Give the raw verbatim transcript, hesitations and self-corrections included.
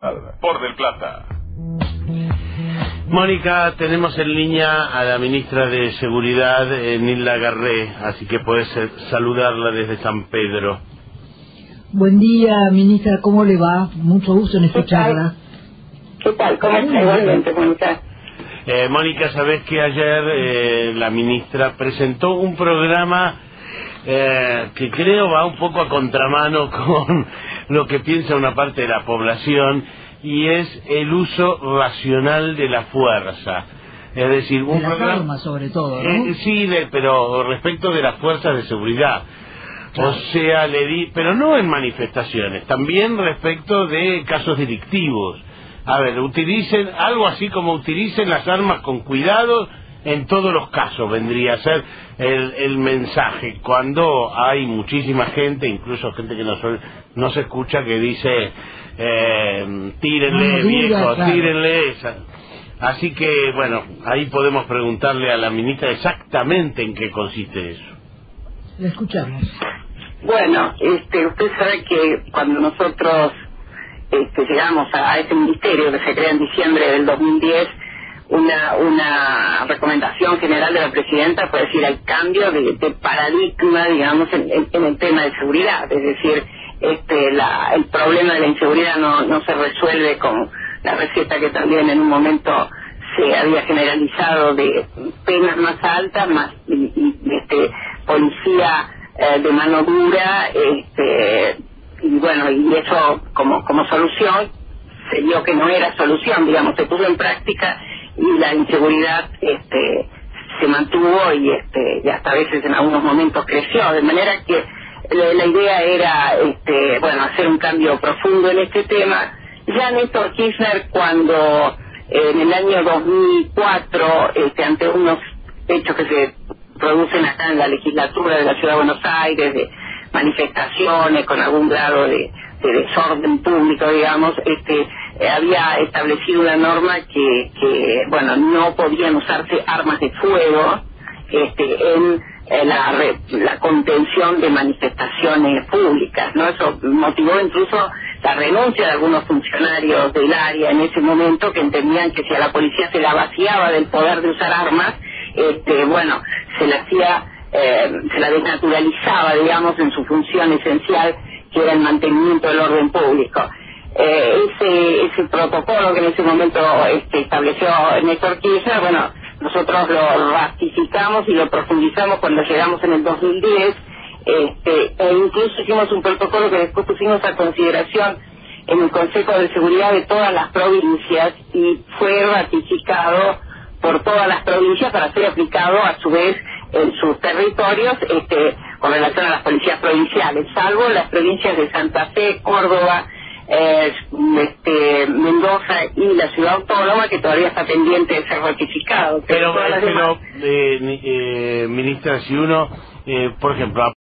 por Del Plata. Mónica, tenemos en línea a la ministra de Seguridad, eh, Nilda Garré, así que puedes eh, saludarla desde San Pedro. Buen día, ministra, ¿cómo le va? Mucho gusto en escucharla. ¿Qué tal? ¿Cómo está? Igualmente, Mónica. Eh, Mónica, sabés que ayer eh, la ministra presentó un programa eh, que creo va un poco a contramano con lo que piensa una parte de la población, y es el uso racional de la fuerza. Es decir, un de la programa arma, sobre todo, ¿no? Eh, sí, de, pero respecto de las fuerzas de seguridad. Claro. O sea, le di, pero no en manifestaciones, también respecto de casos delictivos. A ver, utilicen algo así como utilicen las armas con cuidado en todos los casos, vendría a ser el, el mensaje. Cuando hay muchísima gente, incluso gente que no, suele, no se escucha, que dice eh, tírenle, no, viejo, duda, claro. tírenle esa. Así que, bueno, ahí podemos preguntarle a la ministra exactamente en qué consiste eso. Le escuchamos. Bueno, este, usted sabe que cuando nosotros este, llegamos a ese ministerio que se crea en diciembre del dos mil diez, una una recomendación general de la presidenta fue decir el cambio de, de paradigma, digamos, en, en, en el tema de seguridad. Es decir, este, la, el problema de la inseguridad no, no se resuelve con la receta que también en un momento se había generalizado de penas más altas, más y, y, este, policía eh, de mano dura, este, y bueno, y eso como como solución se vio que no era solución, digamos, se puso en práctica y la inseguridad este, se mantuvo y este, y hasta a veces en algunos momentos creció, de manera que la, la idea era este, bueno, hacer un cambio profundo en este tema. Ya Néstor Kirchner, cuando eh, en el año dos mil cuatro, este, ante unos hechos que se producen acá en la legislatura de la Ciudad de Buenos Aires, de manifestaciones con algún grado de, de desorden público, digamos, este, eh, había establecido una norma que, que, bueno, no podían usarse armas de fuego este, en eh, la, re, la contención de manifestaciones públicas, ¿no? Eso motivó incluso la renuncia de algunos funcionarios del área en ese momento, que entendían que si a la policía se la vaciaba del poder de usar armas, este, bueno, se la hacía, eh, se la desnaturalizaba, digamos, en su función esencial, que era el mantenimiento del orden público. Eh, ese ese protocolo que en ese momento este, estableció Néstor Kirchner, bueno, nosotros lo ratificamos y lo profundizamos cuando llegamos en el dos mil diez, este, e incluso hicimos un protocolo que después pusimos a consideración en el Consejo de Seguridad de todas las provincias y fue ratificado por todas las provincias para ser aplicado a su vez en sus territorios este, con relación a las policías provinciales, salvo las provincias de Santa Fe, Córdoba, eh, este, Mendoza y la Ciudad Autónoma, que todavía está pendiente de ser ratificado. Pero, pero, pero eh, eh, ministra, si uno, eh, por ejemplo,